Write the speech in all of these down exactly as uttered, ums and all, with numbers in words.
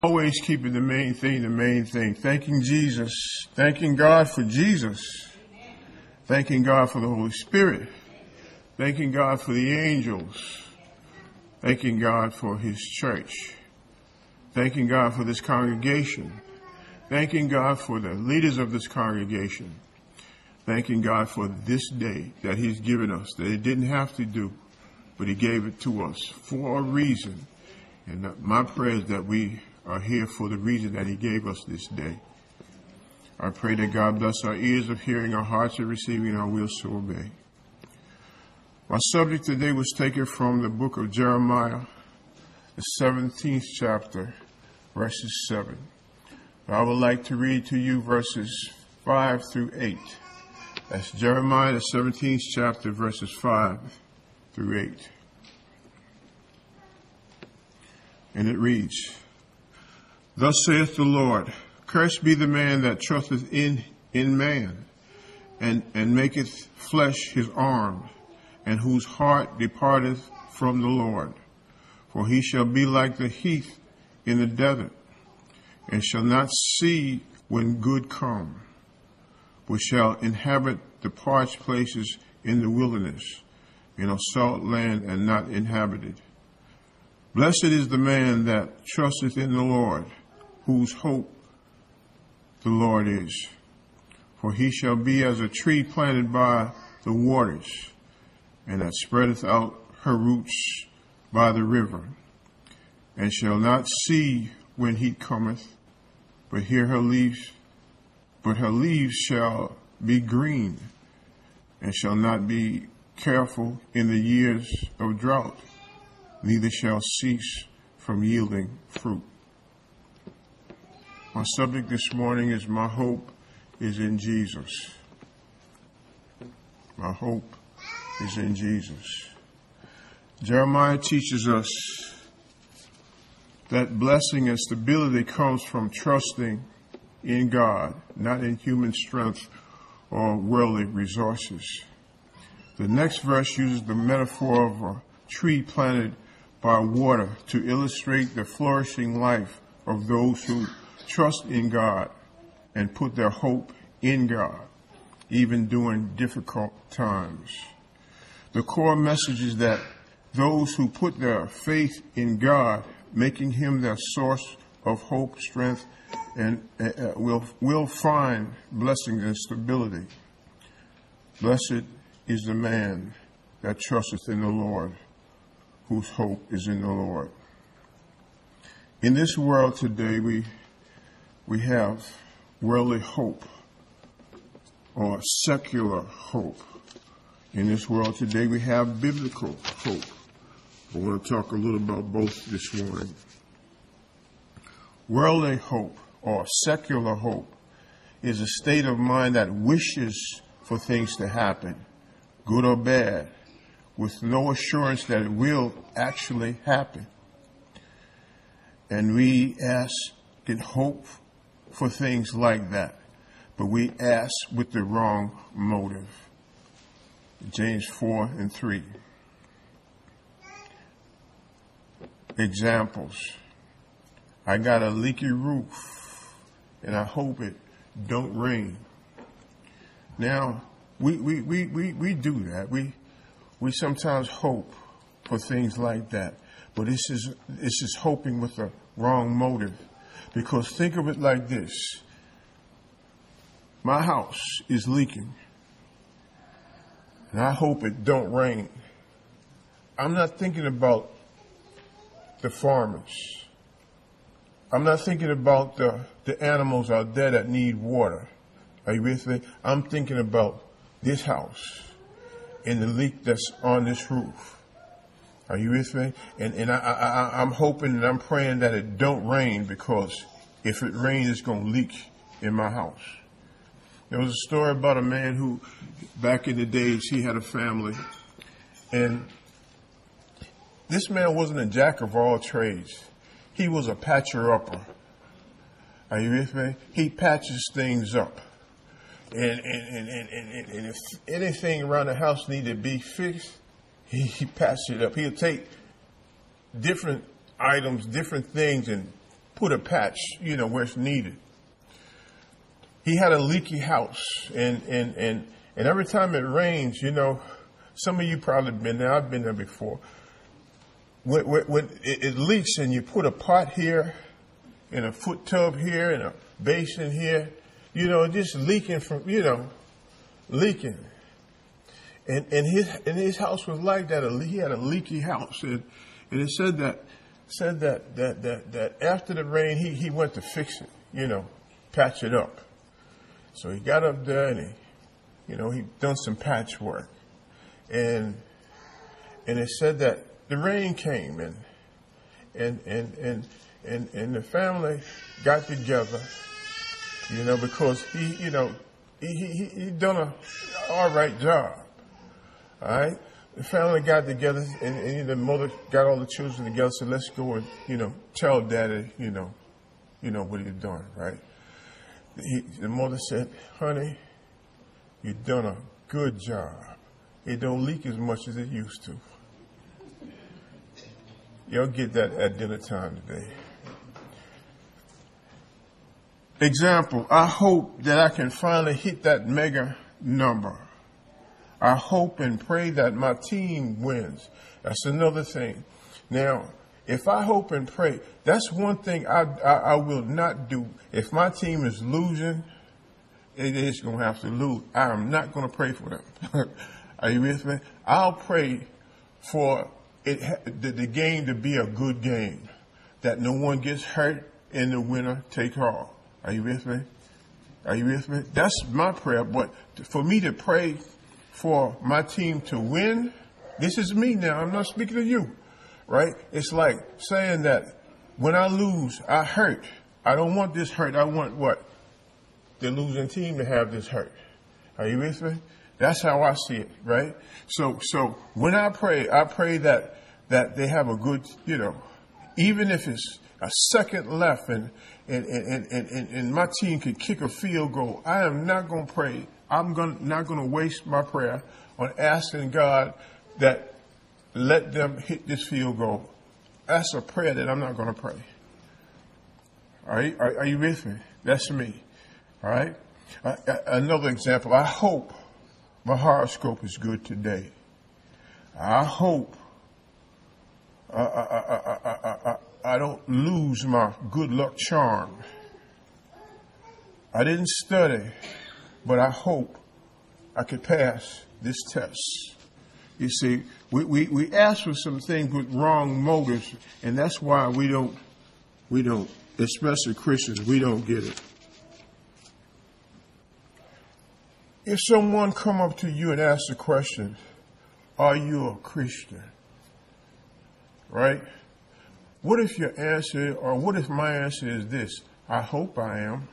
Always keeping the main thing the main thing. Thanking Jesus. Thanking God for Jesus. Thanking God for the Holy Spirit. Thanking God for the angels. Thanking God for His church. Thanking God for this congregation. Thanking God for the leaders of this congregation. Thanking God for this day that He's given us, that He didn't have to do, but He gave it to us for a reason. And my prayer is that we are here for the reason that He gave us this day. I pray that God bless our ears of hearing, our hearts of receiving, and our wills to obey. My subject today was taken from the book of Jeremiah, the seventeenth chapter, verses seven. I would like to read to you verses five through eight. That's Jeremiah, the seventeenth chapter, verses five through eight. And it reads, Thus saith the Lord, Cursed be the man that trusteth in, in man, and, and maketh flesh his arm, and whose heart departeth from the Lord. For he shall be like the heath in the desert, and shall not see when good come, but shall inhabit the parched places in the wilderness, in a salt land and not inhabited. Blessed is the man that trusteth in the Lord, whose hope the Lord is. For he shall be as a tree planted by the waters, and that spreadeth out her roots by the river, and shall not see when heat cometh, but hear her leaves, but her leaves shall be green, and shall not be careful in the years of drought, neither shall cease from yielding fruit. My subject this morning is my hope is in Jesus. My hope is in Jesus. Jeremiah teaches us that blessing and stability comes from trusting in God, not in human strength or worldly resources. The next verse uses the metaphor of a tree planted by water to illustrate the flourishing life of those who trust in God and put their hope in God, even during difficult times. The core message is that those who put their faith in God, making Him their source of hope, strength, and uh, will will find blessing and stability. Blessed is the man that trusteth in the Lord, whose hope is in the Lord. In this world today, we we have worldly hope or secular hope. In this world today, we have biblical hope. I want to talk a little about both this morning. Worldly hope or secular hope is a state of mind that wishes for things to happen, good or bad, with no assurance that it will actually happen. And we ask and hope for things like that, but we ask with the wrong motive. James four and three. Examples. I got a leaky roof, and I hope it don't rain. Now, we we, we, we, we do that. We we sometimes hope for things like that. But this is this is hoping with the wrong motive. Because think of it like this. My house is leaking, and I hope it don't rain. I'm not thinking about the farmers. I'm not thinking about the, the animals out there that need water. Are you with me? I'm thinking about this house and the leak that's on this roof. Are you with me? And and I, I, I'm hoping and I'm praying that it don't rain, because if it rains, it's going to leak in my house. There was a story about a man who, back in the days, he had a family. And this man wasn't a jack of all trades. He was a patcher-upper. Are you with me? He patches things up. And, and, and, and, and if anything around the house needed to be fixed, he, he patched it up. He'll take different items, different things, and put a patch, you know, where it's needed. He had a leaky house, and, and, and, and every time it rains, you know, some of you probably been there. I've been there before. When, when, when it, it leaks and you put a pot here and a foot tub here and a basin here, you know, just leaking from, you know, leaking. And and his and his house was like that. He had a leaky house, and, and it said that said that that that that after the rain, he he went to fix it, you know, patch it up. So he got up there and he, you know, he done some patchwork, and and it said that the rain came and and and and and, and the family got together, you know, because he, you know, he he he done a all right job. All right, the family got together, and, and the mother got all the children together. Said, "Let's go and, you know, tell Daddy, you know, you know what he's doing." Right? He, the mother said, "Honey, you've done a good job. It don't leak as much as it used to." Y'all get that at dinner time today. Example: I hope that I can finally hit that mega number. I hope and pray that my team wins. That's another thing. Now, if I hope and pray, that's one thing I, I, I will not do. If my team is losing, it is going to have to lose. I am not going to pray for them. Are you with me? I'll pray for it, the, the game to be a good game, that no one gets hurt and the winner take all. Are you with me? Are you with me? That's my prayer. But for me to pray for my team to win, this is me now. I'm not speaking to you, right? It's like saying that when I lose, I hurt. I don't want this hurt. I want what? The losing team to have this hurt. Are you with me? That's how I see it, right? So, so when I pray, I pray that that they have a good, you know, even if it's a second left and and and and, and, and my team can kick a field goal, I am not going to pray. I'm going not going to waste my prayer on asking God that let them hit this field goal. That's a prayer that I'm not going to pray. All right? Are, are you with me? That's me. All right? Uh, another example. I hope my horoscope is good today. I hope I, I, I, I, I, I don't lose my good luck charm. I didn't study, but I hope I could pass this test. You see, we, we, we ask for some things with wrong motives, and that's why we don't, we don't, especially Christians, we don't get it. If someone come up to you and ask the question, are you a Christian? Right? What if your answer, or what if my answer is this? I hope I am.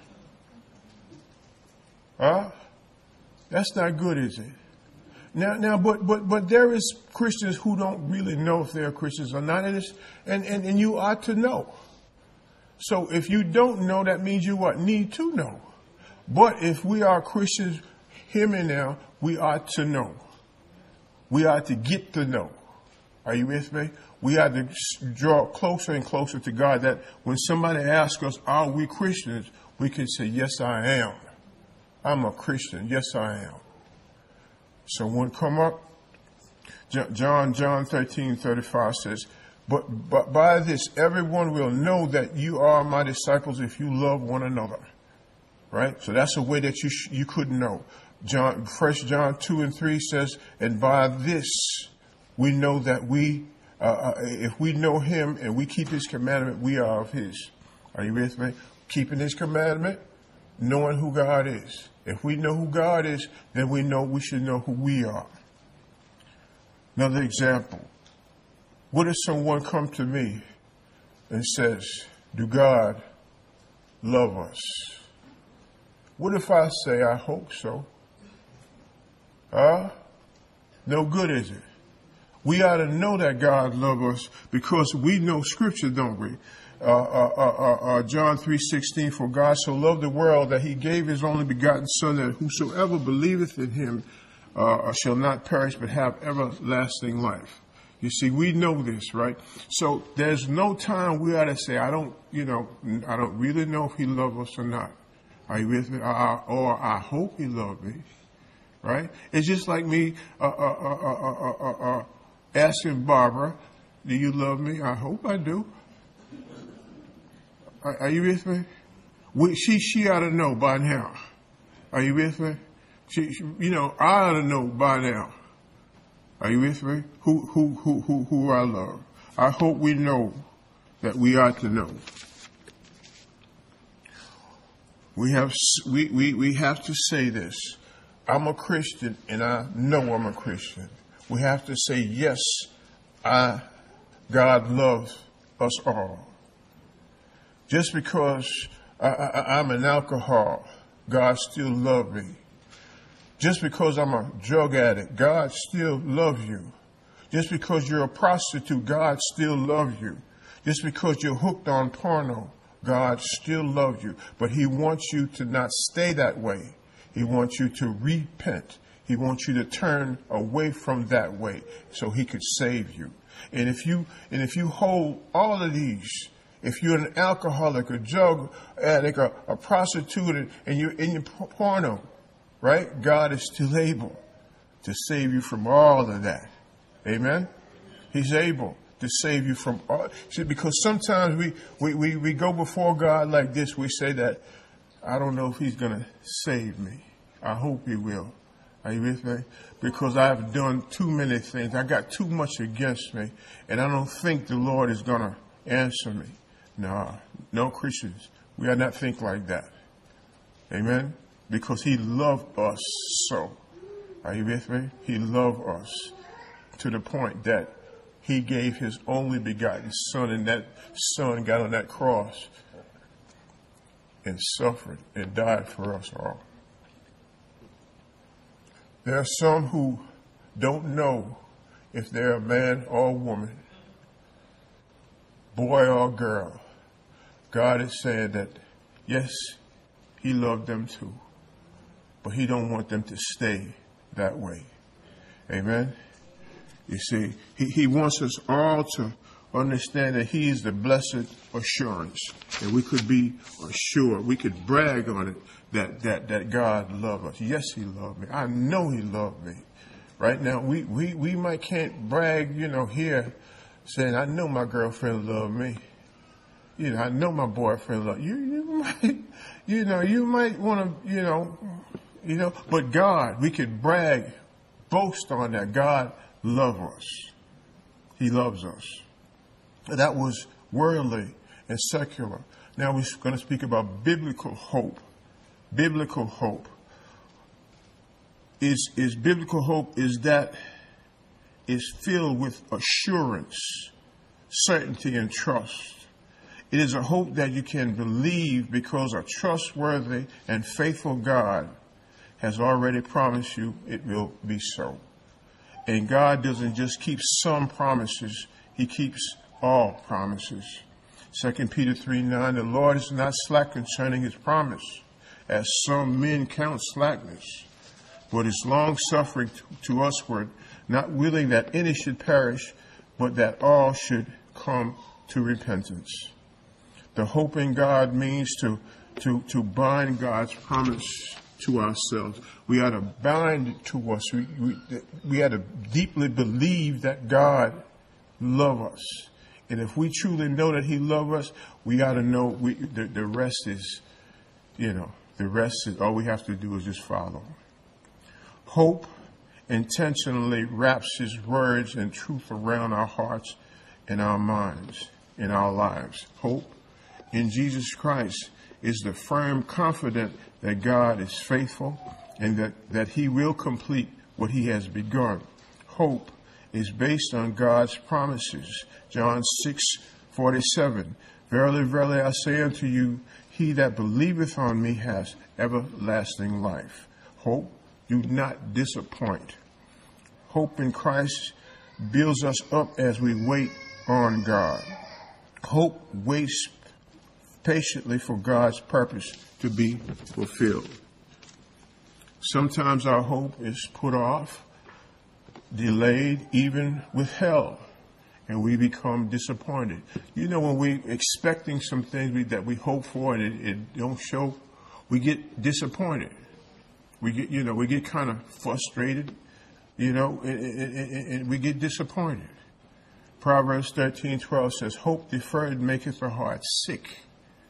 Huh? That's not good, is it? Now, now, but but but there is Christians who don't really know if they're Christians or not, and it's, and, and and you ought to know. So if you don't know, that means you what need to know. But if we are Christians, hear me now, we ought to know. We ought to get to know. Are you with me? We ought to draw closer and closer to God, that when somebody asks us, are we Christians, we can say, yes, I am. I'm a Christian. Yes, I am. Someone come up. John, John thirteen thirty-five says, but, but by this, everyone will know that you are my disciples if you love one another. Right? So that's a way that you sh- you could know. John, First John two and three says, and by this we know that we, uh, uh, if we know him and we keep his commandment, we are of his. Are you with me? Keeping his commandment, knowing who God is. If we know who God is, then we know we should know who we are. Another example. What if someone come to me and says, do God love us? What if I say, I hope so? Huh? No good, is it? We ought to know that God loves us because we know Scripture, don't we? Uh, uh, uh, uh, John three sixteen, for God so loved the world that he gave his only begotten Son, that whosoever believeth in him uh, shall not perish but have everlasting life. You see, we know this, right? So there's no time we ought to say, I don't, you know, I don't really know if he loves us or not. Are you with me? Or, or I hope he loves me, right? It's just like me uh, uh, uh, uh, uh, uh, uh, asking Barbara, do you love me? I hope I do. Are, are you with me? We, she, she ought to know by now. Are you with me? She, she, you know, I ought to know by now. Are you with me? Who, who, who, who, who I love. I hope we know that we ought to know. We have, we, we, we have to say this. I'm a Christian and I know I'm a Christian. We have to say, yes, I, God loves us all. Just because I, I, I'm an alcoholic, God still loves me. Just because I'm a drug addict, God still loves you. Just because you're a prostitute, God still loves you. Just because you're hooked on porno, God still loves you. But he wants you to not stay that way. He wants you to repent. He wants you to turn away from that way so he could save you. And if you and if you hold all of these, if you're an alcoholic, a drug addict, a, a prostitute, and you're in your porno, right? God is still able to save you from all of that. Amen? He's able to save you from all. See, because sometimes we, we, we, we go before God like this. We say that, I don't know if he's going to save me. I hope he will. Are you with me? Because I've done too many things. I got too much against me. And I don't think the Lord is going to answer me. No, no Christians. We are not think like that. Amen? Because he loved us so. Are you with me? He loved us to the point that he gave his only begotten son, and that son got on that cross and suffered and died for us all. There are some who don't know if they're a man or a woman, boy or girl. God is saying that, yes, he loved them too. But he don't want them to stay that way. Amen? You see, he, he wants us all to understand that he is the blessed assurance. And we could be assured, we could brag on it, that, that, that God loves us. Yes, he loved me. I know he loved me. Right now, we, we, we might can't brag, you know, here, saying, I know my girlfriend loved me. You know, I know my boyfriend loved you. You might, you know, you might want to, you know, You know, but God, we could brag, boast on that. God loves us. He loves us. That was worldly and secular. Now we're going to speak about biblical hope. Biblical hope is, is biblical hope is that is filled with assurance, certainty, and trust. It is a hope that you can believe because a trustworthy and faithful God has already promised you it will be so. And God doesn't just keep some promises, he keeps all promises. Second Peter three nine, the Lord is not slack concerning his promise, as some men count slackness, but is long-suffering to, to usward, not willing that any should perish, but that all should come to repentance. The hope in God means to, to, to bind God's promise to ourselves. We ought to bind it to us. We, we, we ought to deeply believe that God loves us. And if we truly know that he loves us, we ought to know we, the, the rest is, you know, the rest is, all we have to do is just follow. Hope intentionally wraps his words and truth around our hearts and our minds, in our lives. Hope in Jesus Christ is the firm confidence that God is faithful and that, that he will complete what he has begun. Hope is based on God's promises. John six forty-seven. Verily, verily, I say unto you, he that believeth on me has everlasting life. Hope do not disappoint. Hope in Christ builds us up as we wait on God. Hope waits patiently for God's purpose to be fulfilled. Sometimes our hope is put off, delayed, even withheld. and we become disappointed. You know, when we're expecting some things we, that we hope for and it, it don't show, we get disappointed. We get, you know, we get kind of frustrated, you know, and, and, and we get disappointed. Proverbs thirteen twelve says, hope deferred maketh the heart sick,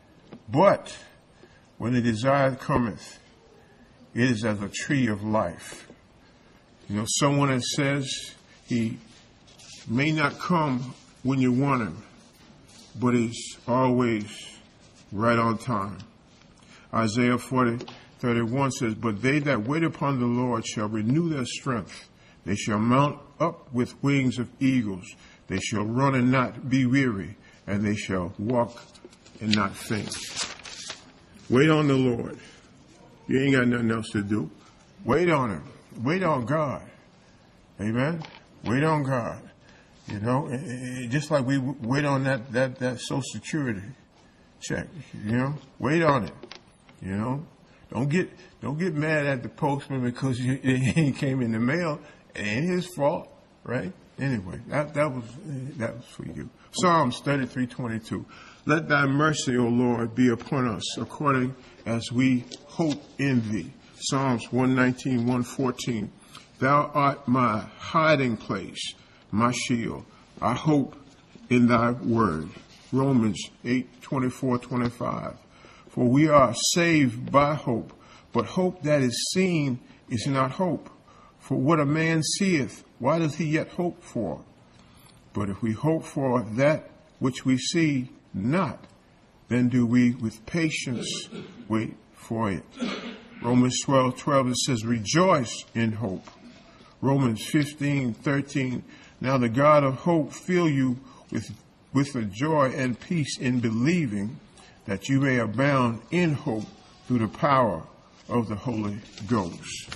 but when the desire cometh, it is as a tree of life. You know, someone that says he may not come when you want him, but he's always right on time. Isaiah forty thirty-one says, but they that wait upon the Lord shall renew their strength. They shall mount up with wings of eagles. They shall run and not be weary, and they shall walk and not faint. Wait on the Lord. You ain't got nothing else to do. Wait on him. Wait on God. Amen? Wait on God. You know, just like we wait on that, that, that Social Security check. You know, wait on it. You know, don't get don't get mad at the postman because you, it came in the mail. It ain't his fault, right? Anyway, that that was that was for you. Psalms thirty-three twenty-two. Let thy mercy, O Lord, be upon us, according as we hope in thee. Psalms one nineteen, one fourteen. Thou art my hiding place, my shield. I hope in thy word. Romans eight, twenty-four, twenty-five. For we are saved by hope, but hope that is seen is not hope. For what a man seeth, why does he yet hope for? But if we hope for that which we see not, then do we with patience wait for it. Romans twelve, twelve, it says, rejoice in hope. Romans fifteen, thirteen, now the God of hope fill you with, with the joy and peace in believing, that you may abound in hope through the power of the Holy Ghost.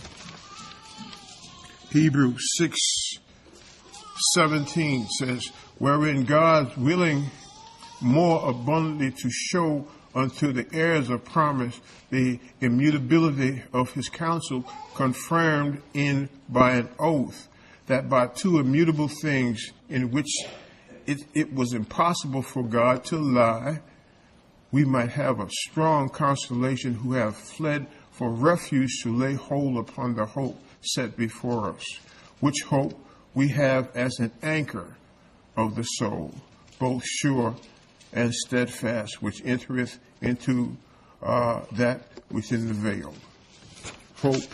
Hebrews six, seventeen says, wherein God willing more abundantly to show unto the heirs of promise the immutability of his counsel, confirmed in by an oath, that by two immutable things in which it, it was impossible for God to lie, we might have a strong consolation who have fled for refuge to lay hold upon the hope set before us, which hope we have as an anchor of the soul, both sure and steadfast, which entereth into uh, that within the veil. Hope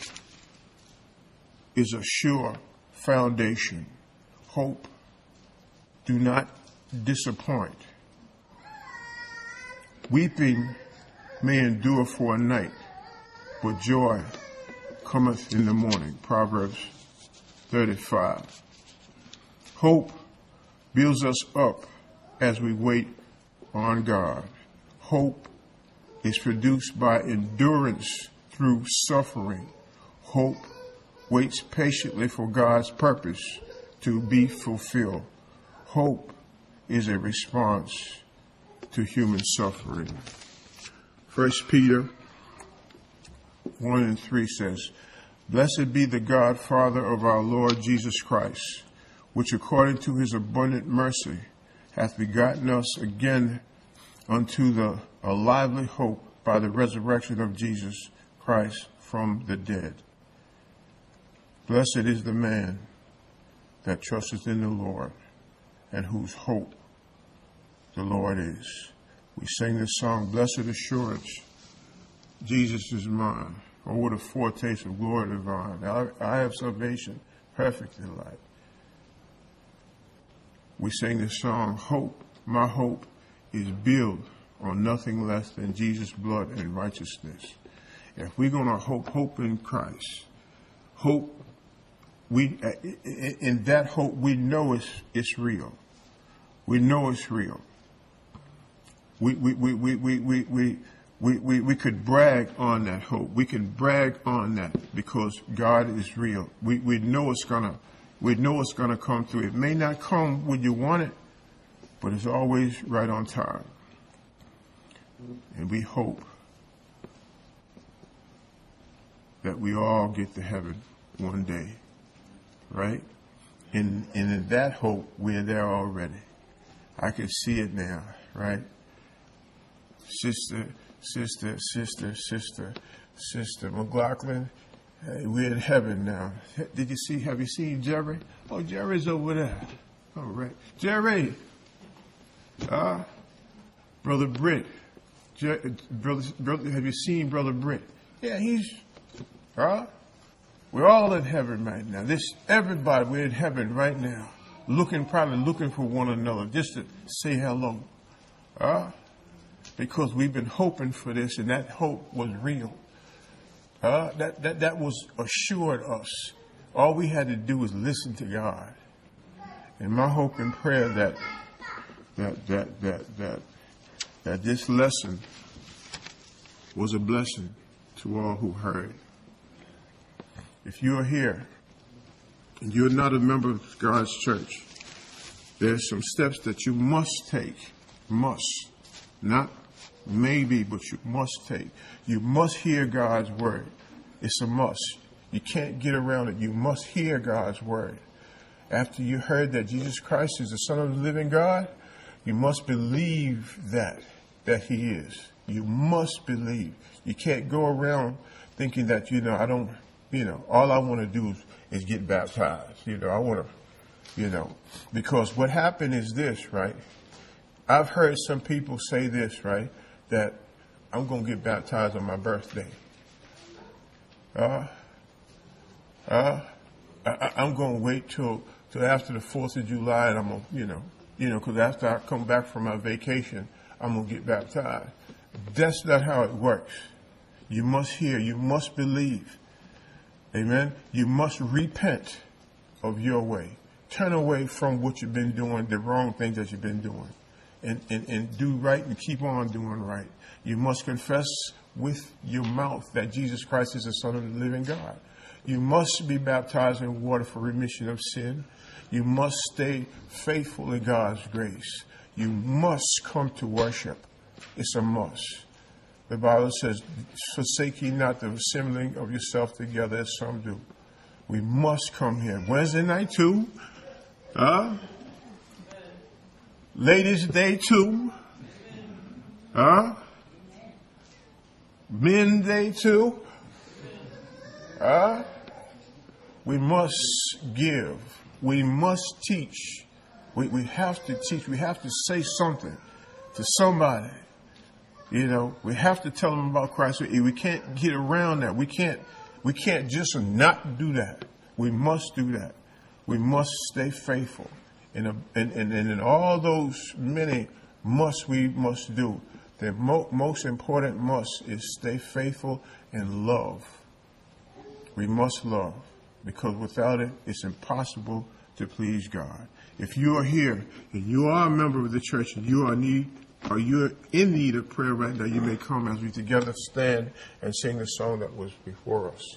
is a sure foundation. Hope do not disappoint. Weeping may endure for a night, but joy cometh in the morning. Proverbs thirty-five. Hope builds us up as we wait on God. Hope is produced by endurance through suffering. Hope waits patiently for God's purpose to be fulfilled. Hope is a response to human suffering. First Peter one and three says, blessed be the God, Father of our Lord Jesus Christ, which according to his abundant mercy hath begotten us again unto the a lively hope by the resurrection of Jesus Christ from the dead. Blessed is the man that trusteth in the Lord, and whose hope the Lord is. We sing this song, Blessed Assurance, Jesus is mine. Oh, what a foretaste of glory divine. I, I have salvation, perfect delight. We sing this song, Hope, my hope is built on nothing less than Jesus' blood and righteousness. If we're going to hope, hope in Christ, hope, we in that hope we know it's, it's real. We know it's real. We we we we we we we we, we, we could brag on that hope. We can brag on that because God is real. We we know it's gonna we know it's gonna come through. It may not come when you want it, but it's always right on time. And we hope that we all get to heaven one day, right? And, and in that hope, we're there already. I can see it now, right? Sister, sister, sister, sister, sister McLaughlin, hey, we're in heaven now. Did you see, have you seen Jerry? Oh, Jerry's over there. All right. Jerry, uh, Brother Britt, Jer- brother, brother, have you seen Brother Britt? Yeah, he's, uh, we're all in heaven right now. This, everybody, we're in heaven right now. Looking, probably looking for one another, just to say hello. Uh, because we've been hoping for this, and that hope was real. Uh, that, that, that was assured us. All we had to do was listen to God. And my hope and prayer that, that, that, that, that, that this lesson was a blessing to all who heard. If you are here and you're not a member of God's church, there's some steps that you must take. Must. Not maybe, but you must take. You must hear God's word. It's a must. You can't get around it. You must hear God's word. After you heard that Jesus Christ is the Son of the living God, you must believe that, that he is. You must believe. You can't go around thinking that, you know, I don't, you know, all I want to do is, is get baptized. You know, I want to, you know, because what happened is this, right? I've heard some people say this, right, that I'm going to get baptized on my birthday. Uh, uh, I, I'm going to wait till, till after the fourth of July, and I'm going to, you know, you know, because after I come back from my vacation, I'm going to get baptized. That's not how it works. You must hear. You must believe. Amen. You must repent of your way. Turn away from what you've been doing, the wrong things that you've been doing, and, and, and do right and keep on doing right. You must confess with your mouth that Jesus Christ is the Son of the living God. You must be baptized in water for remission of sin. You must stay faithful in God's grace. You must come to worship. It's a must. The Bible says, forsake ye not the assembling of yourself together as some do. We must come here. Wednesday night too. Uh, ladies' day too. Uh, men day too. Uh, we must give. We must teach. We, we have to teach. We have to say something to somebody. You know, we have to tell them about Christ. We can't get around that. We can't, we can't just not do that. We must do that. We must stay faithful. And, and, and, and in all those many musts we must do, the mo- most important must is stay faithful and love. We must love, because without it, it's impossible to please God. If you are here and you are a member of the church and you are need, or you're in need of prayer right now, you may come as we together stand and sing the song that was before us.